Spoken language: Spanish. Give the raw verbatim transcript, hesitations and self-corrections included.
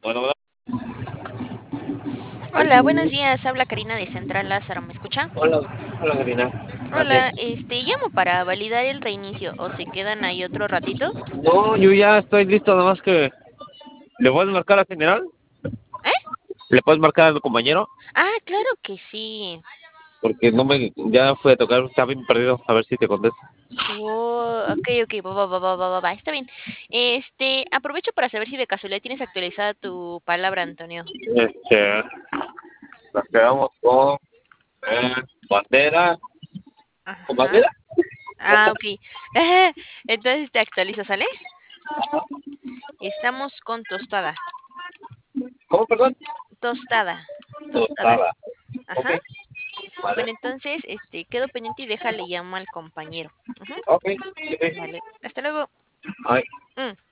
Bueno, bueno. Hola, buenos días. Habla Karina de Central Lázaro. ¿Me escucha? Hola, hola Karina. Mande. Hola, este, llamo para validar el reinicio. ¿O se quedan ahí otro ratito? No, yo ya estoy listo, nada más que... ¿Le puedes marcar al general? ¿Eh? ¿Le puedes marcar al compañero? Ah, claro que sí. Porque no me... Ya fui a tocar, estaba bien perdido, a ver si te contesta. Oh, ok, ok, va, va, va, va, va, va, va, está bien. Este, aprovecho para saber si de casualidad tienes actualizada tu palabra, Antonio. Este... Nos quedamos con... Eh, bandera. ¿Con Ajá. bandera? Ah, ok. Entonces te actualizo, ¿sale? Estamos con tostada. ¿Cómo, perdón? Tostada. Tostada. Tostada. Ok, Ajá. vale. Bueno, entonces, este, quedo pendiente y déjale llamo al compañero. Ujú. Ok, sí. Vale. Hasta luego. Ay. Mm.